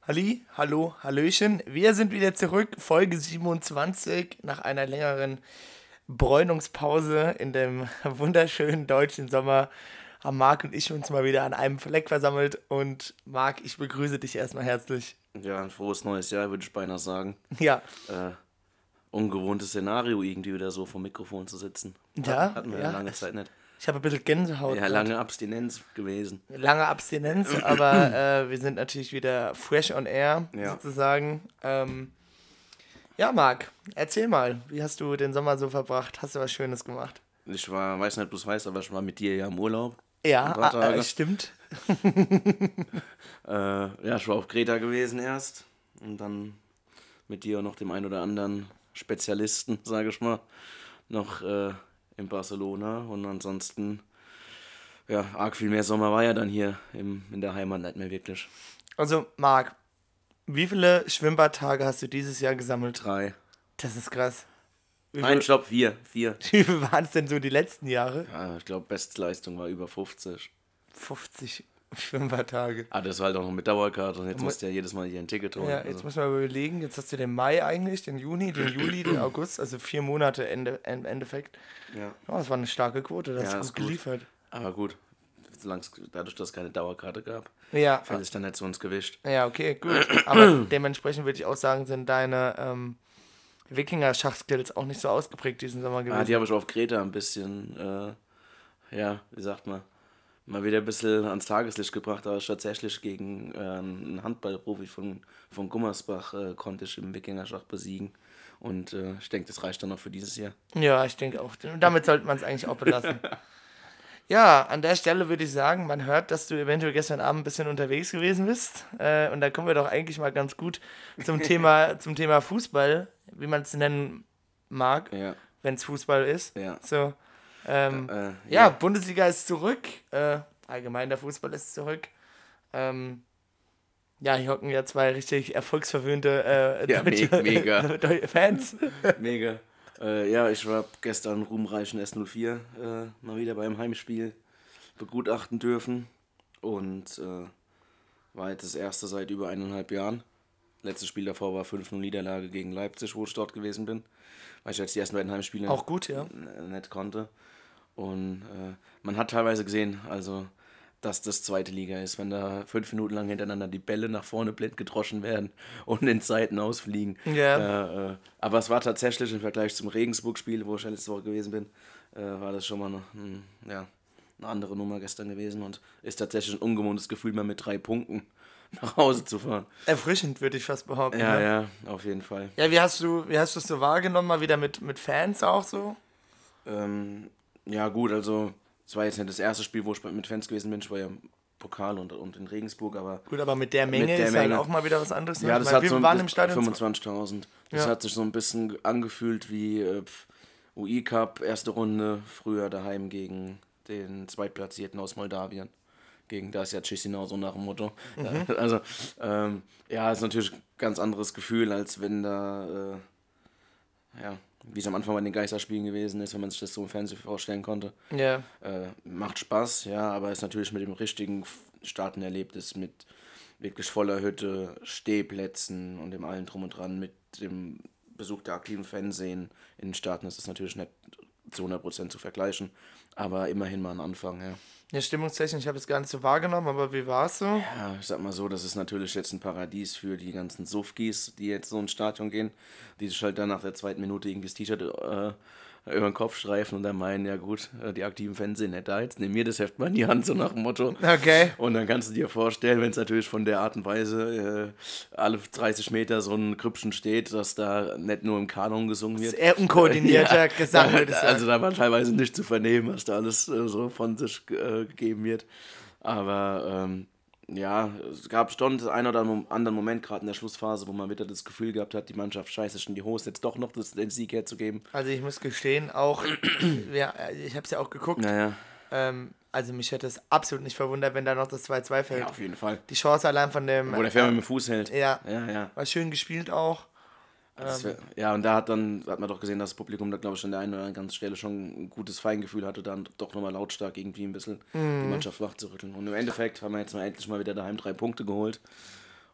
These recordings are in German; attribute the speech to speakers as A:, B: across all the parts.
A: Halli, hallo, hallöchen. Wir sind wieder zurück, Folge 27, nach einer längeren Bräunungspause in dem wunderschönen deutschen Sommer haben Marc und ich uns mal wieder an einem Fleck versammelt. Und Marc, ich begrüße dich erstmal herzlich.
B: Ja, ein frohes neues Jahr, würde ich beinahe sagen.
A: Ja,
B: Äh, Ungewohntes Szenario, irgendwie wieder so vor dem Mikrofon zu sitzen.
A: ja,
B: Hatten wir ja
A: ja.
B: lange Zeit nicht.
A: Ich habe ein bisschen Gänsehaut
B: Ja,
A: gerade.
B: lange Abstinenz gewesen.
A: Lange Abstinenz, aber wir sind natürlich wieder fresh on air,
B: Ja,
A: sozusagen. Ja, Marc, erzähl mal, wie hast du den Sommer so verbracht? Hast du was Schönes gemacht?
B: weiß nicht, ob du es weißt, aber ich war mit dir ja im Urlaub. Ein
A: Ja,
B: paar Tage.
A: stimmt.
B: Ja, ich war auf Kreta gewesen erst. Und dann mit dir und noch dem einen oder anderen Spezialisten, sage ich mal, noch in Barcelona. Und ansonsten, ja, arg viel mehr Sommer war ja dann hier in der Heimat nicht mehr wirklich.
A: Also, Marc, wie viele Schwimmbadtage hast du dieses Jahr gesammelt?
B: 3.
A: Das ist krass. Wie
B: Nein,
A: viel,
B: stopp, 4. 4.
A: wie viel waren es denn so die letzten Jahre?
B: Ja, ich glaube, Bestleistung war über 50.
A: 50 Schwimmbadtage.
B: Ah, das war halt auch noch mit Dauerkarte und jetzt musst du ja jedes Mal hier ein Ticket holen.
A: Ja, jetzt
B: Also,
A: muss man überlegen, jetzt hast du den Mai eigentlich, den Juni, den Juli, den August, also 4 Monate im Endeffekt.
B: ja.
A: Oh, das war eine starke Quote, das
B: Ja,
A: ist
B: ist
A: gut
B: gut.
A: geliefert.
B: Aber gut, dadurch, dass es keine Dauerkarte gab,
A: Ja,
B: fällt es dann nicht zu uns gewischt.
A: ja, okay, gut. Aber dementsprechend würde ich auch sagen, sind deine Wikinger-Schachskills auch nicht so ausgeprägt diesen Sommer
B: Ah, die
A: gewesen.
B: habe ich auf Kreta ein bisschen, ja, wie sagt man, mal wieder ein bisschen ans Tageslicht gebracht, aber ich tatsächlich gegen einen Handballprofi von Gummersbach konnte ich im Wikingerschach besiegen. Und ich denke, das reicht dann noch für dieses Jahr.
A: Ja, ich denke auch. Damit sollte man es eigentlich auch belassen. Ja, an der Stelle würde ich sagen, man hört, dass du eventuell gestern Abend ein bisschen unterwegs gewesen bist. Und da kommen wir doch eigentlich mal ganz gut zum Thema Fußball, wie man es nennen mag,
B: Ja,
A: wenn es Fußball ist.
B: ja.
A: So, ähm, ja,
B: Ja,
A: Bundesliga ist zurück. Allgemein der Fußball ist zurück. Ähm, ja, hier hocken ja zwei richtig erfolgsverwöhnte
B: ja,
A: deutsche
B: mega.
A: Fans.
B: Mega. Ja, ich war gestern ruhmreichen S04 mal wieder beim Heimspiel begutachten dürfen und war jetzt das erste seit über 1,5 Jahren. Letztes Spiel davor war 5:0 Niederlage gegen Leipzig, wo ich dort gewesen bin, weil ich jetzt die ersten beiden Heimspiele
A: Auch gut, ja.
B: nicht konnte. Und man hat teilweise gesehen, also dass das zweite Liga ist, wenn da 5 Minuten lang hintereinander die Bälle nach vorne blind gedroschen werden und in Seiten ausfliegen.
A: Ja.
B: Aber es war tatsächlich im Vergleich zum Regensburg-Spiel, wo ich ja letzte Woche gewesen bin, war das schon mal ja, eine andere Nummer gestern gewesen und ist tatsächlich ein ungewohntes Gefühl, mal mit 3 Punkten nach Hause zu fahren.
A: Erfrischend, würde ich fast behaupten.
B: Ja,
A: Ne?
B: ja, auf jeden Fall.
A: Ja, wie hast du es so wahrgenommen? Mal wieder mit Fans auch so?
B: Ja, gut, also es war jetzt nicht das erste Spiel, wo ich mit Fans gewesen bin. Ich war ja im Pokal und in Regensburg, aber
A: Gut, aber mit der Menge
B: mit der
A: ist halt
B: Menge.
A: auch mal wieder was anderes. Ne?
B: Ja,
A: Ich
B: das
A: meine,
B: hat so
A: wir
B: ein
A: waren im
B: bisschen
A: Stadion.
B: 25.000. Das
A: Ja.
B: hat sich so ein bisschen angefühlt wie UI-Cup, erste Runde, früher daheim gegen den Zweitplatzierten aus Moldawien. Gegen Dacia Chisinau, so nach dem Motto. Also, ja, ist natürlich ein ganz anderes Gefühl, als wenn da, ja, wie es am Anfang bei den Geisterspielen gewesen ist, wenn man sich das so im Fernsehen vorstellen konnte.
A: Ja.
B: Macht Spaß, ja, aber ist natürlich mit dem richtigen Starten Erlebnis, mit wirklich voller Hütte, Stehplätzen und dem allen drum und dran, mit dem Besuch der aktiven Fanszenen in den Staaten ist das natürlich nicht zu 100% zu vergleichen, aber immerhin mal ein Anfang, ja.
A: Ja, stimmungstechnisch, ich habe es gar nicht so wahrgenommen, aber wie war es so?
B: Ja, ich sag mal so, das ist natürlich jetzt ein Paradies für die ganzen Suffkis, die jetzt so ins Stadion gehen, die sich halt dann nach der zweiten Minute irgendwie das T-Shirt über den Kopf streifen und dann meinen, ja gut, die aktiven Fans sind nicht da, jetzt nimm mir das Heft mal in die Hand, so nach dem Motto.
A: Okay.
B: Und dann kannst du dir vorstellen, wenn es natürlich von der Art und Weise alle 30 Meter so ein Krüppchen steht, dass da nicht nur im Kanon gesungen
A: Das ist
B: wird.
A: eher unkoordinierter
B: Ja,
A: Gesang, würde ich sagen.
B: also da war teilweise nicht zu vernehmen, was da alles so von sich gegeben wird. Aber ja, es gab schon den einen oder anderen Moment, gerade in der Schlussphase, wo man wieder das Gefühl gehabt hat, die Mannschaft scheiße schon die Hose, jetzt doch noch den Sieg herzugeben.
A: Also ich muss gestehen, auch, ja, ich habe es ja auch geguckt.
B: Naja,
A: Also mich hätte es absolut nicht verwundert, wenn da noch das 2-2 fällt.
B: ja, auf jeden Fall.
A: Die Chance allein von dem.
B: Wo der Fährmann mit dem Fuß hält.
A: Ja,
B: Ja, ja.
A: war schön gespielt auch.
B: Ja, und da hat man doch gesehen, dass das Publikum da, glaube ich, an der einen oder anderen Stelle schon ein gutes Feingefühl hatte, dann doch nochmal lautstark irgendwie ein bisschen die Mannschaft wach zu rütteln. Und im Endeffekt haben wir jetzt mal endlich mal wieder daheim 3 Punkte geholt.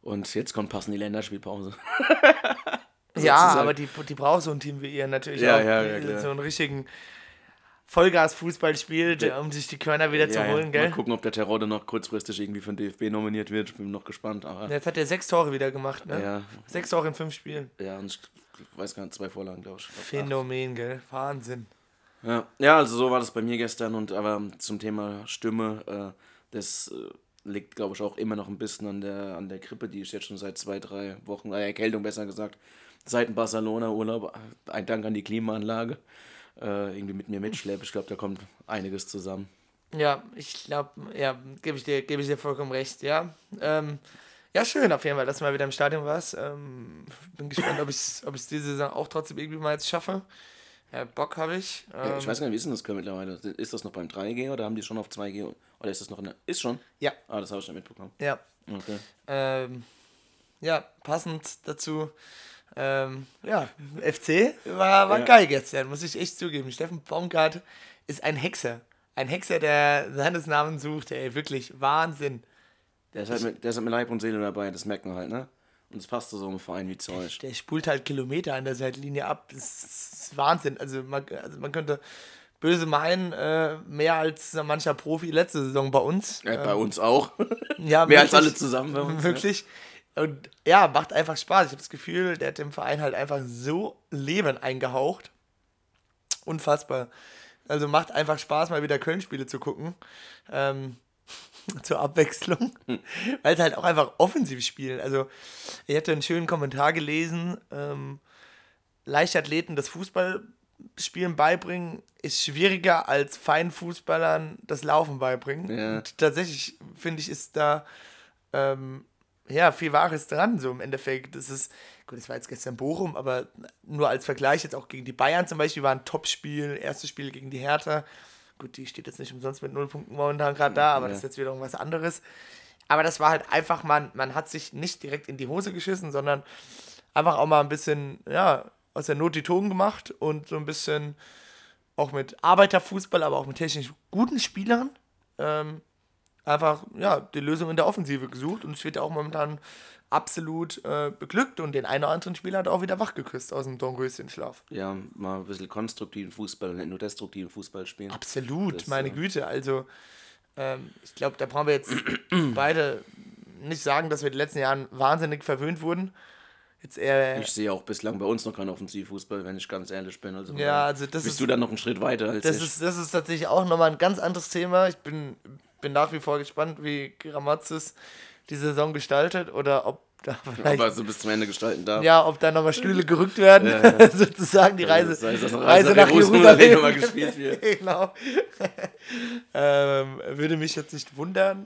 B: Und jetzt passen die Länderspielpause.
A: Ja,
B: sozusagen.
A: aber die braucht so ein Team wie ihr natürlich
B: Ja,
A: auch.
B: ja, klar.
A: So einen richtigen Vollgas-Fußball spielt, um sich die Körner wieder zu holen, gell?
B: Mal gucken, ob der Terodde noch kurzfristig irgendwie für den DFB nominiert wird. Ich bin noch gespannt. Aber
A: Jetzt hat er 6 Tore wieder gemacht, ne?
B: ja,
A: 6 Tore in 5 Spielen.
B: ja, und ich weiß gar nicht, 2 Vorlagen, glaube ich.
A: Phänomen, gell? Wahnsinn.
B: Ja, also so war das bei mir gestern. Und aber zum Thema Stimme, das liegt, glaube ich, auch immer noch ein bisschen an der Grippe, die ich jetzt schon seit 2, 3 Wochen, Erkältung besser gesagt, seit dem Barcelona-Urlaub, ein Dank an die Klimaanlage, irgendwie mit mir mitschleppe. Ich glaube, da kommt einiges zusammen.
A: Ja, ich glaube, ja, gebe ich dir vollkommen recht, ja. Ja, schön auf jeden Fall, dass du mal wieder im Stadion warst. Bin gespannt, ob ich es diese Saison auch trotzdem irgendwie mal jetzt schaffe. Ja, Bock habe ich.
B: Ja, ich weiß gar nicht, wie ist denn das mittlerweile? Ist das noch beim 3G oder haben die schon auf 2G? Oder ist das noch in der... Ist schon?
A: Ja.
B: Ah, das habe ich nicht mitbekommen.
A: Ja.
B: Okay.
A: Ja, passend dazu. Ja, FC war geil gestern, muss ich echt zugeben. Steffen Baumgart ist ein Hexer. Ein Hexer, der seines Namens sucht, ey, wirklich Wahnsinn.
B: Der ist halt mit Leib und Seele dabei, das merkt man halt, ne? Und es passt zu so einem Verein wie zu euch.
A: Der spult halt Kilometer an der Seitenlinie ab. Das ist Wahnsinn. Also man könnte böse meinen, mehr als mancher Profi letzte Saison bei uns.
B: Bei uns auch.
A: Ja,
B: mehr als alle zusammen bei uns.
A: Wirklich. Ja. Und ja, macht einfach Spaß. Ich habe das Gefühl, der hat dem Verein halt einfach so Leben eingehaucht. Unfassbar. Also macht einfach Spaß, mal wieder Köln-Spiele zu gucken. Zur Abwechslung. Weil sie halt auch einfach offensiv spielen. Also ich hatte einen schönen Kommentar gelesen. Leichtathleten das Fußballspielen beibringen ist schwieriger als feinen Fußballern das Laufen beibringen.
B: Ja.
A: Und tatsächlich finde ich, ist da viel Wahres dran, so im Endeffekt. Das ist, gut, das war jetzt gestern Bochum, aber nur als Vergleich jetzt auch gegen die Bayern zum Beispiel war ein Top-Spiel, erstes Spiel gegen die Hertha. Gut, die steht jetzt nicht umsonst mit 0 Punkten momentan gerade da, aber das ist jetzt wieder irgendwas anderes. Aber das war halt einfach, man hat sich nicht direkt in die Hose geschissen, sondern einfach auch mal ein bisschen, ja, aus der Not die Tugend gemacht und so ein bisschen auch mit Arbeiterfußball, aber auch mit technisch guten Spielern einfach, ja, die Lösung in der Offensive gesucht und es wird ja auch momentan absolut beglückt und den einen oder anderen Spieler hat auch wieder wachgeküsst aus dem Dornröschenschlaf.
B: Ja, mal ein bisschen konstruktiven Fußball und nicht nur destruktiven Fußball spielen.
A: Absolut, meine Güte. Also, ich glaube, da brauchen wir jetzt beide nicht sagen, dass wir in den letzten Jahren wahnsinnig verwöhnt wurden. Jetzt eher,
B: ich sehe auch bislang bei uns noch keinen Offensivfußball, wenn ich ganz ehrlich bin. Also,
A: ja, also das
B: bist
A: ist,
B: du dann noch einen Schritt weiter als ich.
A: das ist tatsächlich auch nochmal ein ganz anderes Thema. Ich bin nach wie vor gespannt, wie Gramazis die Saison gestaltet oder ob da vielleicht,
B: aber so bis zum Ende gestalten darf.
A: ja, ob da nochmal Stühle gerückt werden, sozusagen die Reise nach
B: Jerusalem nochmal gespielt wird.
A: Genau. Würde mich jetzt nicht wundern.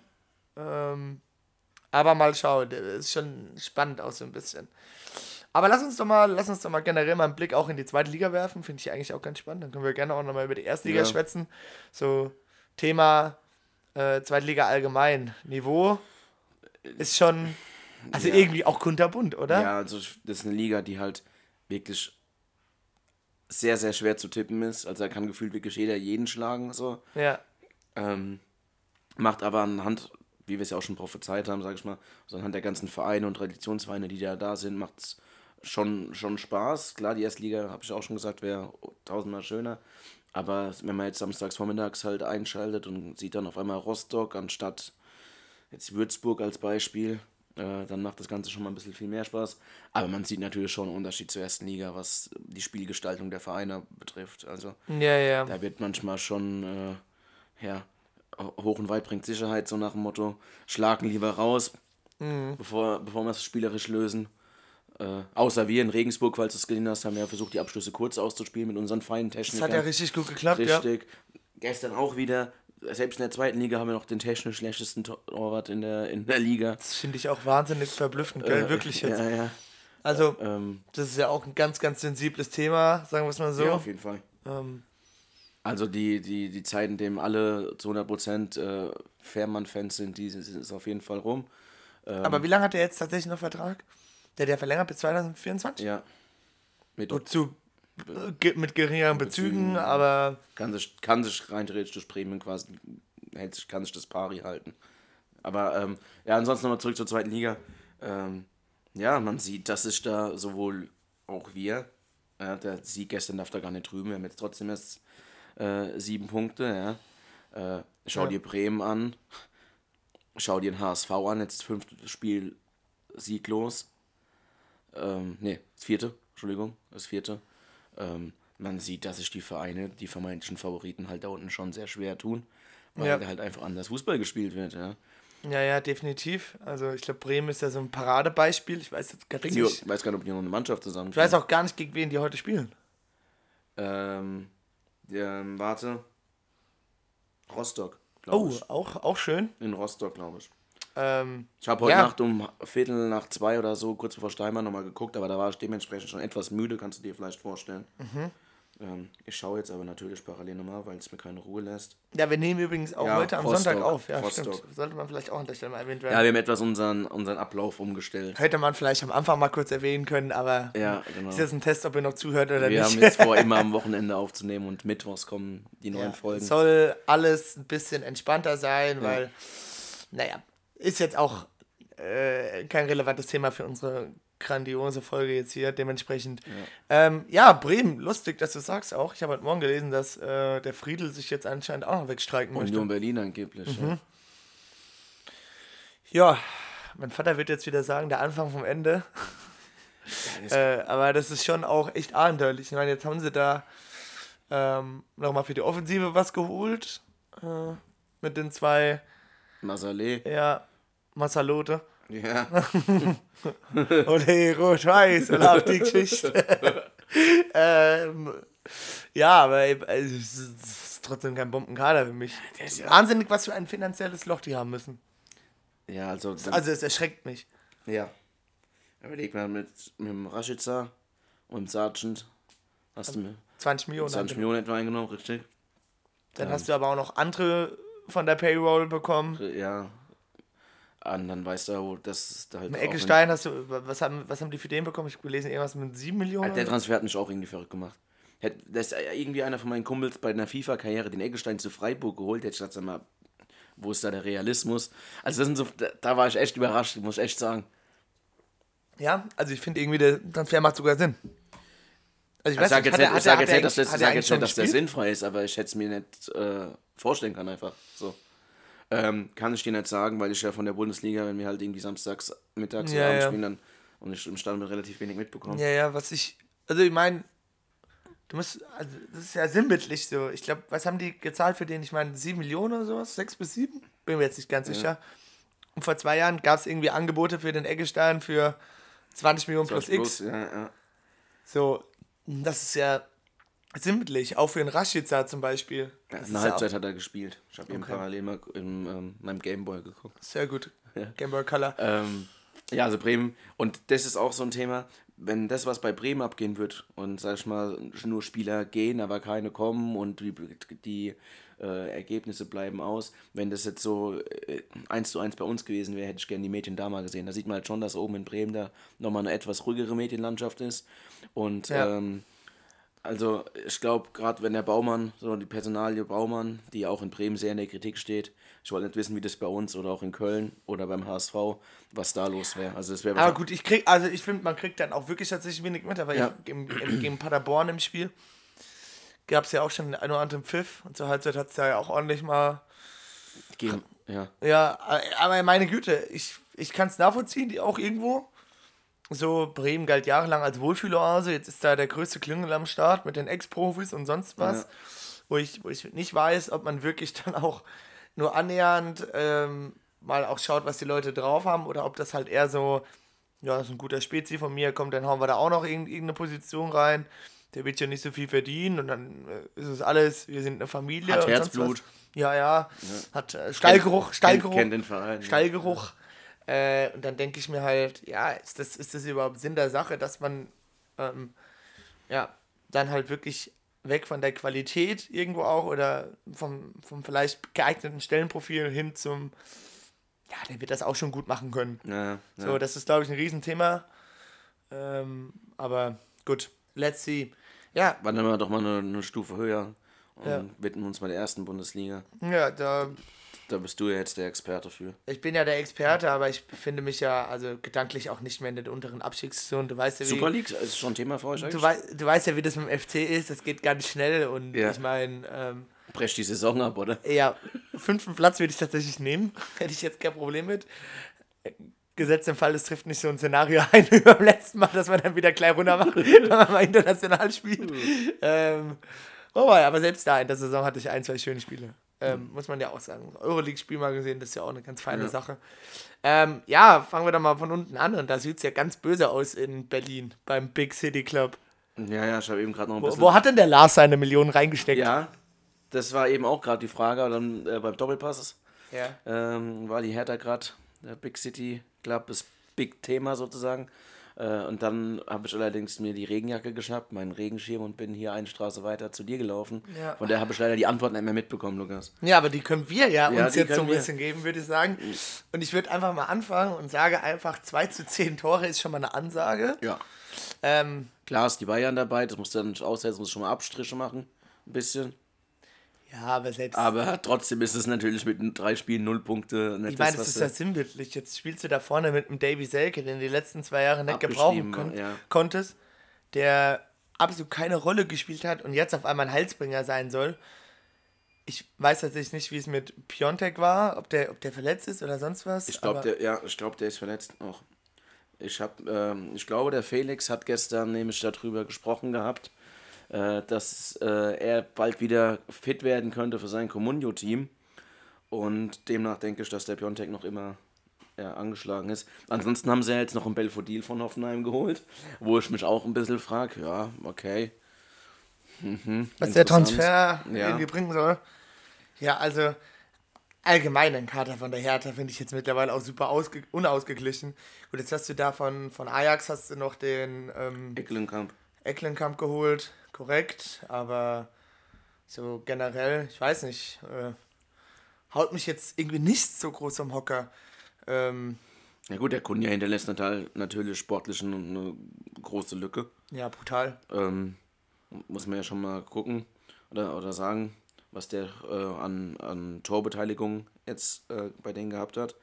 A: Aber mal schauen, das ist schon spannend auch so ein bisschen. Aber lass uns doch mal generell mal einen Blick auch in die zweite Liga werfen. Finde ich eigentlich auch ganz spannend. Dann können wir gerne auch nochmal über die erste Liga schwätzen. So Thema zweite Liga allgemein. Niveau ist schon, also irgendwie auch kunterbunt, oder?
B: Ja, also das ist eine Liga, die halt wirklich sehr, sehr schwer zu tippen ist. Also da kann gefühlt wirklich jeder jeden schlagen. So.
A: Ja.
B: Macht aber anhand, wie wir es ja auch schon prophezeit haben, sag ich mal, so anhand der ganzen Vereine und Traditionsvereine, die da sind, macht es schon Spaß. Klar, die erste Liga, habe ich auch schon gesagt, wäre tausendmal schöner. Aber wenn man jetzt samstags vormittags halt einschaltet und sieht dann auf einmal Rostock anstatt jetzt Würzburg als Beispiel, dann macht das Ganze schon mal ein bisschen viel mehr Spaß. Aber man sieht natürlich schon einen Unterschied zur ersten Liga, was die Spielgestaltung der Vereine betrifft. Also
A: Ja.
B: da wird manchmal schon, hoch und weit bringt Sicherheit, so nach dem Motto, schlagen lieber raus, bevor wir es spielerisch lösen. Außer wir in Regensburg, falls du es gesehen hast, haben ja versucht, die Abschlüsse kurz auszuspielen mit unseren feinen Technikern.
A: Das hat ja richtig gut geklappt,
B: Richtig. Ja. Gestern auch wieder, selbst in der zweiten Liga haben wir noch den technisch schlechtesten Torwart in der Liga.
A: Das finde ich auch wahnsinnig verblüffend, gell? Wirklich jetzt.
B: Ja.
A: Also, das ist ja auch ein ganz, ganz sensibles Thema, sagen wir es mal so.
B: Ja, auf jeden Fall. Also die Zeit, in dem alle zu 100% Fährmann-Fans sind, die ist auf jeden Fall rum.
A: Aber wie lange hat er jetzt tatsächlich noch Vertrag? Der verlängert bis 2024?
B: Ja.
A: Mit mit geringeren Bezügen, aber...
B: Kann sich rein theoretisch durch Bremen quasi, kann sich das Pari halten. Aber ansonsten nochmal zurück zur zweiten Liga. Ja, man sieht, dass sich da sowohl auch wir, der Sieg gestern darf da gar nicht drüben, wir haben jetzt trotzdem erst 7 Punkte, ja. Schau
A: Ja.
B: dir Bremen an, schau dir den HSV an, jetzt 5. Spiel sieglos. Nee, das vierte. Man sieht, dass sich die Vereine, die vermeintlichen Favoriten halt da unten schon sehr schwer tun, weil
A: Ja.
B: da halt einfach anders Fußball gespielt wird, ja.
A: Ja, ja, definitiv. Also ich glaube, Bremen ist ja so ein Paradebeispiel. Ich weiß jetzt gar
B: Ich
A: nicht.
B: weiß gar nicht, ob die noch eine Mannschaft
A: Ich
B: zusammen.
A: weiß auch gar nicht, gegen wen die heute spielen.
B: Warte. Rostock,
A: Oh,
B: glaube ich.
A: auch schön.
B: In Rostock, glaube ich.
A: Ähm,
B: Ich habe heute
A: ja,
B: Nacht um 1:45 oder so, kurz bevor Steinmann, nochmal geguckt, aber da war ich dementsprechend schon etwas müde, kannst du dir vielleicht vorstellen. Ich schaue jetzt aber natürlich parallel nochmal, weil es mir keine Ruhe lässt.
A: ja, wir nehmen übrigens auch
B: Ja,
A: heute am
B: Rostock,
A: Sonntag auf. Ja,
B: Rostock.
A: stimmt. Sollte man vielleicht auch an der Stelle mal erwähnt
B: Ja,
A: werden.
B: wir haben etwas unseren Ablauf umgestellt.
A: Hätte man vielleicht am Anfang mal kurz erwähnen können, aber
B: Ja, genau.
A: ist jetzt ein Test, ob ihr noch zuhört oder
B: Wir
A: nicht.
B: haben jetzt vor, immer am Wochenende aufzunehmen und mittwochs kommen die neuen Folgen.
A: Es soll alles ein bisschen entspannter sein, weil, naja, ist jetzt auch kein relevantes Thema für unsere grandiose Folge jetzt hier, dementsprechend. Ja, Bremen, lustig, dass du sagst auch. Ich habe heute Morgen gelesen, dass der Friedl sich jetzt anscheinend auch noch wegstreiken möchte.
B: Union Berlin angeblich.
A: Ja, mein Vater wird jetzt wieder sagen, der Anfang vom Ende. Aber das ist schon auch echt abenteuerlich. Ich meine, jetzt haben sie da nochmal für die Offensive was geholt. Mit den 2,
B: Masalé.
A: ja, Massalote.
B: Ja.
A: Ole, rot-weiß, und auf die Geschichte. Ja, aber es ist trotzdem kein Bombenkader für mich. Wahnsinnig, was für ein finanzielles Loch die haben müssen.
B: Ja, also
A: Also es erschreckt mich.
B: ja. Überleg mal mit dem Rashica und dem Sargent hast du mir
A: 20 Millionen.
B: 20 Millionen etwa eingenommen, richtig?
A: Dann hast du aber auch noch andere von der Payroll bekommen.
B: Ja. Dann weißt du, wo das da halt
A: Mit
B: auch
A: Eckestein hast du, was haben die für den bekommen? Ich habe gelesen, irgendwas mit 7 Millionen.
B: der Transfer hat mich auch irgendwie verrückt gemacht. Das ist irgendwie einer von meinen Kumpels bei einer FIFA-Karriere den Eggestein zu Freiburg geholt. Hätte ich gedacht, sag mal, wo ist da der Realismus? Also das sind so, da war ich echt überrascht, muss ich echt sagen.
A: Ja, also ich finde irgendwie, der Transfer macht sogar Sinn. Also
B: Ich sage jetzt nicht, dass
A: hat er eigentlich schon
B: der
A: gespielt?
B: sinnfrei ist, aber ich hätte es mir nicht vorstellen können einfach. So. Kann ich dir nicht sagen, weil ich ja von der Bundesliga, wenn wir halt irgendwie samstags, mittags
A: Ja,
B: oder abends
A: ja.
B: spielen, dann und ich im Stadion relativ wenig mitbekommen.
A: Ja, ja, also ich meine, also das ist ja sinnbildlich so. Ich glaube, was haben die gezahlt für den? Ich meine, 7 Millionen oder sowas? 6 bis 7? Bin mir jetzt nicht ganz sicher. Und vor 2 Jahren gab es irgendwie Angebote für den Eggestein für 20 Millionen plus X.
B: Ja.
A: So, das ist ja sinnbildlich. Auch für einen Rashica zum Beispiel. Das ist
B: Eine
A: ja
B: Halbzeit hat er gespielt. Ich habe ihn
A: Okay.
B: parallel mal in meinem Gameboy geguckt.
A: sehr gut. Game Boy Color.
B: Ja, also Bremen. Und das ist auch so ein Thema, wenn das, was bei Bremen abgehen wird und, sag ich mal, nur Spieler gehen, aber keine kommen und die Ergebnisse bleiben aus. Wenn das jetzt so 1:1 bei uns gewesen wäre, hätte ich gerne die Mädchen da mal gesehen. Da sieht man halt schon, dass oben in Bremen da nochmal eine etwas ruhigere Mädchenlandschaft ist. Und
A: Ja.
B: also ich glaube, gerade wenn der Baumann, so die Personalie Baumann, die auch in Bremen sehr in der Kritik steht, ich wollte nicht wissen, wie das bei uns oder auch in Köln oder beim HSV, was da los wäre. Also das wäre
A: Aber gut, ich finde, man kriegt dann auch wirklich tatsächlich wenig mit, aber
B: Ja.
A: gegen Paderborn im Spiel gab es ja auch schon einen oder anderen Pfiff und zur Halbzeit hat es ja auch ordentlich mal.
B: ja.
A: Ja, aber meine Güte, ich kann es nachvollziehen, die auch irgendwo. So, Bremen galt jahrelang als Wohlfühloase, jetzt ist da der größte Klüngel am Start mit den Ex-Profis und sonst was,
B: Ja.
A: wo ich nicht weiß, ob man wirklich dann auch nur annähernd mal auch schaut, was die Leute drauf haben oder ob das halt eher so, ja, das ist ein guter Spezi von mir, kommt, dann hauen wir da auch noch irgendeine Position rein, der wird ja nicht so viel verdienen und dann ist es alles, wir sind eine Familie.
B: Hat
A: und
B: Herzblut.
A: sonst was. Ja, hat Stallgeruch,
B: Kennt den Verein.
A: Stallgeruch. Und dann denke ich mir halt, ja, ist das überhaupt Sinn der Sache, dass man dann halt wirklich weg von der Qualität irgendwo auch oder vom vielleicht geeigneten Stellenprofil hin zum, ja, der wird das auch schon gut machen können.
B: Ja.
A: So, das ist, glaube ich, ein Riesenthema. Aber gut, let's see. Ja,
B: Wandern wir doch mal eine Stufe höher und widmen uns mal der ersten Bundesliga.
A: ja, da
B: Da bist du ja jetzt der Experte für.
A: Ich bin ja der Experte, aber ich befinde mich ja also gedanklich auch nicht mehr in der unteren Abstiegszone. Du weißt ja,
B: Super League ist schon ein Thema für euch
A: du,
B: eigentlich?
A: du weißt ja, wie das mit dem FC ist. Das geht ganz schnell und
B: Ja.
A: ich meine,
B: Brecht die Saison ab, oder?
A: ja, 5. Platz würde ich tatsächlich nehmen. Hätte ich jetzt kein Problem mit. Gesetzt im Fall, es trifft nicht so ein Szenario ein wie beim letzten Mal, dass man dann wieder gleich runter macht, wenn man mal international spielt. Aber selbst da in der Saison hatte ich 1, 2 schöne Spiele. Muss man ja auch sagen. Euroleague-Spiel mal gesehen, das ist ja auch eine ganz feine Sache. Fangen wir doch mal von unten an. Und da sieht es ja ganz böse aus in Berlin, beim Big City Club.
B: Ja, ich habe eben gerade noch ein bisschen...
A: Wo hat denn der Lars seine Millionen reingesteckt?
B: Ja, das war eben auch gerade die Frage. Aber dann beim Doppelpass
A: Ja.
B: war die Hertha gerade, der Big City Club, das Big Thema sozusagen. Und dann habe ich allerdings mir die Regenjacke geschnappt, meinen Regenschirm und bin hier eine Straße weiter zu dir gelaufen.
A: Ja.
B: Von der habe ich leider die Antwort nicht mehr mitbekommen, Lukas.
A: Ja, aber die können wir ja uns
B: die
A: jetzt so ein
B: können wir.
A: bisschen geben, würde ich sagen. Und ich würde einfach mal anfangen und sage einfach, 2:10 Tore ist schon mal eine Ansage.
B: Ja.
A: Ähm,
B: Klar ist die Bayern dabei, das musst du dann nicht aussetzen, musst schon mal Abstriche machen, ein bisschen.
A: ja, aber selbst...
B: Aber trotzdem ist es natürlich mit 3 Spielen 0 Punkte nicht
A: ich meine,
B: das,
A: das
B: was
A: ist ja sinnbildlich. Jetzt spielst du da vorne mit dem Davy Selke, den du die letzten 2 Jahre nicht gebrauchen
B: Abgeschrieben war, ja.
A: konntest, der absolut keine Rolle gespielt hat und jetzt auf einmal ein Halsbringer sein soll. Ich weiß tatsächlich nicht, wie es mit Piontek war, ob der verletzt ist oder sonst was.
B: Ich glaube, der ist verletzt auch. Ich glaube, der Felix hat gestern nämlich darüber gesprochen gehabt, dass er bald wieder fit werden könnte für sein Comunio-Team. Und demnach denke ich, dass der Piontek noch immer angeschlagen ist. Ansonsten haben sie ja jetzt noch einen Belfodil von Hoffenheim geholt, wo ich mich auch ein bisschen frage, ja, okay.
A: was der
B: Interessant.
A: Transfer
B: Ja.
A: irgendwie bringen soll. Ja, also allgemein ein Kader von der Hertha finde ich jetzt mittlerweile auch super unausgeglichen. Gut, jetzt hast du da von Ajax hast du noch den Eklenkamp geholt, korrekt, aber so generell, ich weiß nicht, haut mich jetzt irgendwie nicht so groß am Hocker.
B: Ja gut, der Kunja hinterlässt natürlich sportlich eine große Lücke.
A: Ja, brutal.
B: Muss man ja schon mal gucken oder sagen, was der an Torbeteiligung jetzt bei denen gehabt hat.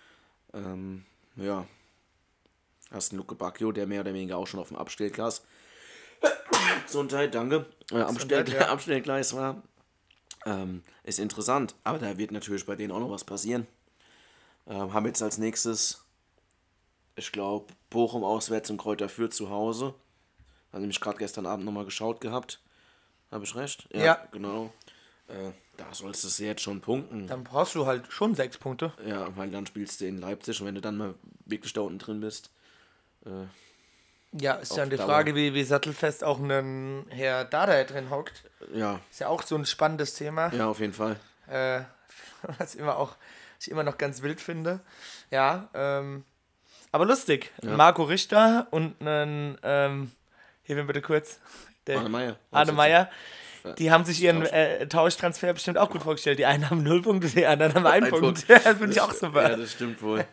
B: Ja. Hast einen Luke Bacchio, der mehr oder weniger auch schon auf dem Abstellgleis. Gesundheit, danke. Abstellgleis war. Ist interessant, aber da wird natürlich bei denen auch noch was passieren. Haben jetzt als nächstes, ich glaube, Bochum auswärts und Kräuter Fürth zu Hause. Habe nämlich gerade gestern Abend nochmal geschaut gehabt. Habe ich recht?
A: Ja.
B: Genau. Da sollst du jetzt schon punkten.
A: Dann brauchst du halt schon 6 Punkte.
B: Ja, weil dann spielst du in Leipzig und wenn du dann mal wirklich da unten drin bist.
A: Ja, ist dann die
B: Dauer.
A: Frage, wie sattelfest auch ein Herr Dardai drin hockt.
B: Ja,
A: Ist ja auch so ein spannendes Thema,
B: ja, auf jeden Fall.
A: was ich immer noch ganz wild finde. Ja, aber lustig.
B: Ja.
A: Marco Richter und hier bin bitte kurz. Arne Meyer. Die haben sich ihren Tauschtransfer bestimmt auch gut vorgestellt. Die einen haben 0 Punkte, die anderen haben 1 Punkt. Das finde ich auch super.
B: Ja, das stimmt wohl.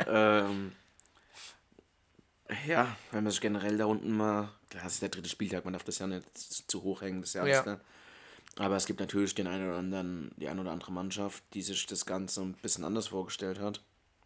B: Ja, wenn man sich generell da unten mal... Klar, es ist der 3. Spieltag, man darf das ja nicht zu hoch hängen, das ist ja alles klar. Aber es gibt natürlich die eine oder andere Mannschaft, die sich das Ganze ein bisschen anders vorgestellt hat.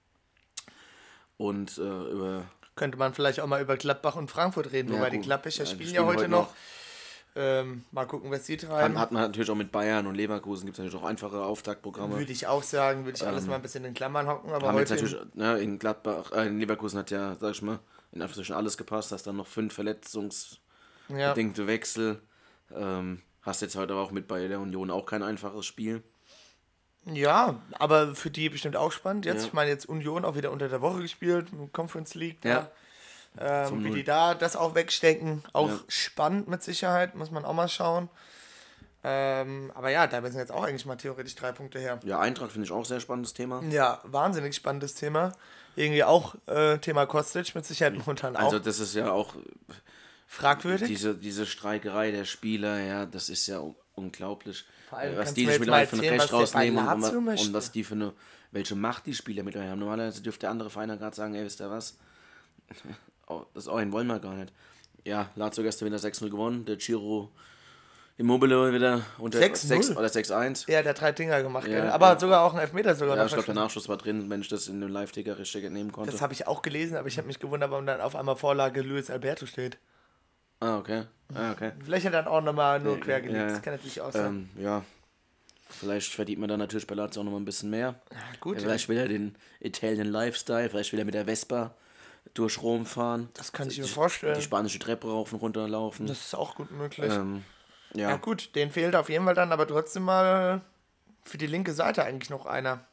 B: Und über...
A: Könnte man vielleicht auch mal über Gladbach und Frankfurt reden, wobei die
B: gut.
A: Gladbacher
B: Die
A: spielen ja heute noch. Mal gucken, was sie treiben.
B: Hat man natürlich auch mit Bayern und Leverkusen, gibt es natürlich auch einfache Auftaktprogramme.
A: Würde ich auch sagen, würde ich alles mal ein bisschen in Klammern hocken. Aber
B: Haben jetzt
A: heute
B: natürlich, in Gladbach, in Leverkusen hat ja, sag ich mal, in Anführungsstrichen alles gepasst. Hast dann noch 5 verletzungsbedingte Wechsel. Hast jetzt heute aber auch mit bei der Union auch kein einfaches Spiel.
A: ja, aber für die bestimmt auch spannend. Jetzt,
B: Ja.
A: ich meine, jetzt Union auch wieder unter der Woche gespielt, Conference League.
B: Ja.
A: Wie
B: Null.
A: die da das auch wegstecken. Auch
B: Ja.
A: spannend mit Sicherheit, muss man auch mal schauen. Aber ja, da sind jetzt auch eigentlich mal theoretisch 3 Punkte her.
B: Ja, Eintracht finde ich auch sehr spannendes Thema.
A: Ja, wahnsinnig spannendes Thema. Irgendwie auch Thema Kostic mit Sicherheit momentan
B: Also
A: auch
B: das ist ja auch
A: fragwürdig.
B: diese Streikerei der Spieler, ja, das ist ja unglaublich.
A: Vor allem
B: Was
A: kannst
B: die
A: du mir
B: sich
A: jetzt mal
B: mittlerweile für ein
A: erzählen,
B: Recht
A: was der bei
B: rausnehmen
A: Lazio möchte?
B: und was die welche Macht die Spieler mittlerweile haben. Normalerweise dürfte der andere Verein gerade sagen, ey, wisst ihr was? Das wollen wir gar nicht. Ja, Lazio gestern wieder 6-0 gewonnen. Der Ciro Immobile wieder unter
A: 6-0.
B: oder 6-1.
A: Ja, der hat 3 Dinger gemacht,
B: Ja,
A: gell? Aber
B: ja.
A: hat sogar auch einen Elfmeter sogar
B: Ja,
A: noch
B: ich glaube, der
A: verschossen.
B: Nachschuss war drin, wenn ich das in dem Live-Ticker richtig entnehmen konnte.
A: Das habe ich auch gelesen, aber ich habe mich gewundert, warum dann auf einmal Vorlage Luis Alberto steht.
B: Okay.
A: Vielleicht hat er dann auch nochmal nur
B: Ja,
A: quer gelegt.
B: ja.
A: Das kann natürlich auch sein.
B: Ja. Vielleicht verdient man dann natürlich bei Lazio auch noch mal ein bisschen mehr.
A: Ja, gut.
B: Vielleicht will er den Italian Lifestyle, vielleicht will er mit der Vespa durch Rom fahren.
A: Das kann ich mir
B: Die
A: vorstellen.
B: spanische Treppe rauf und runter laufen.
A: Das ist auch gut möglich.
B: Ja.
A: Ja gut, den fehlt auf jeden Fall dann, aber trotzdem mal für die linke Seite eigentlich noch einer.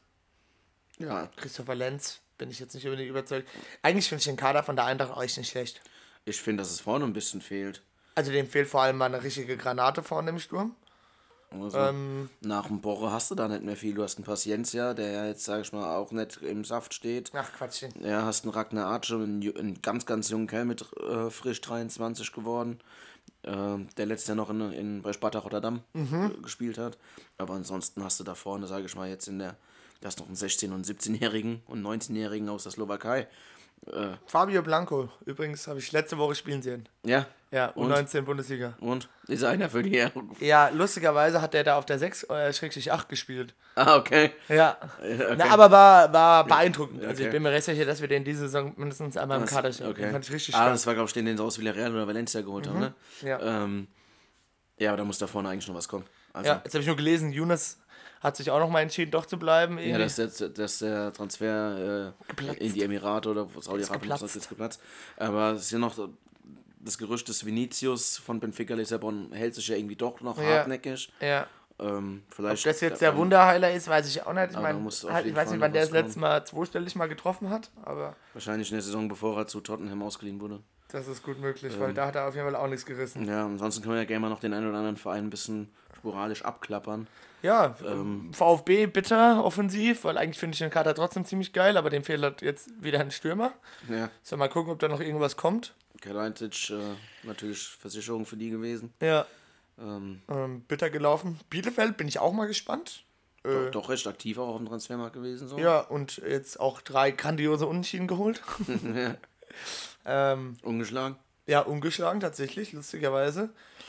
B: Ja.
A: Christopher Lenz, bin ich jetzt nicht unbedingt überzeugt. Eigentlich finde ich den Kader von der Eintracht auch echt nicht schlecht.
B: Ich finde, dass es vorne ein bisschen fehlt.
A: Also dem fehlt vor allem mal eine richtige Granate vorne im Sturm.
B: Also, nach dem Borre hast du da nicht mehr viel. Du hast einen Paciencia, der ja jetzt, sag ich mal, auch nicht im Saft steht.
A: Ach Quatschchen.
B: Ja, hast einen Ragnar Arce, einen ganz, ganz jungen Kerl mit frisch 23 geworden. Der letztes Jahr noch bei Sparta Rotterdam gespielt hat. Aber ansonsten hast du da vorne, sage ich mal, jetzt du hast noch einen 16- und 17-Jährigen und 19-Jährigen aus der Slowakei.
A: Fabio Blanco, übrigens habe ich letzte Woche spielen sehen.
B: Ja.
A: Ja, U19 Bundesliga.
B: Und? Ist einer für die.
A: Ja, lustigerweise hat der da auf der 6/8 gespielt.
B: Ah, okay.
A: Ja.
B: Okay.
A: Na, aber war beeindruckend. Also ich
B: Okay.
A: bin mir recht sicher, dass wir den diese Saison mindestens einmal im Kader sehen.
B: Okay.
A: Den fand ich richtig
B: Ah,
A: stark.
B: das war, glaube ich, den sie aus Villarreal oder Valencia geholt haben, ne?
A: Ja.
B: Ja, aber da muss da vorne eigentlich noch was kommen. Also,
A: Ja, jetzt habe ich nur gelesen, Younes hat sich auch nochmal entschieden, doch zu bleiben.
B: ja,
A: irgendwie.
B: dass der Transfer in die Emirate oder Saudi-Arabien ist geplatzt. Aber es ist ja noch das Gerücht des Vinicius von Benfica Lissabon hält sich ja irgendwie doch noch hartnäckig.
A: Ja.
B: Vielleicht
A: Ob das jetzt der Wunderheiler ist, weiß ich auch nicht. Ich
B: Aber
A: meine,
B: muss auf
A: ich
B: jeden
A: weiß
B: Fall
A: nicht,
B: noch
A: wann der
B: was
A: das letzte Mal zweistellig mal getroffen hat, aber
B: wahrscheinlich in der Saison, bevor er zu Tottenham ausgeliehen wurde.
A: das ist gut möglich, weil da hat er auf jeden Fall auch nichts gerissen.
B: Ja, ansonsten können wir ja gerne mal noch den einen oder anderen Verein ein bisschen sporadisch abklappern.
A: Ja, VfB bitter offensiv, weil eigentlich finde ich den Kader trotzdem ziemlich geil, aber dem fehlt halt jetzt wieder ein Stürmer.
B: Ja,
A: So, mal gucken, ob da noch irgendwas kommt.
B: Kalajdzic, natürlich Versicherung für die gewesen.
A: Ja,
B: Ähm,
A: bitter gelaufen. Bielefeld bin ich auch mal gespannt.
B: doch recht aktiv auch auf dem Transfermarkt gewesen. So.
A: Ja, und jetzt auch 3 grandiose Unentschieden geholt.
B: Ungeschlagen.
A: Ja, ungeschlagen tatsächlich, lustigerweise.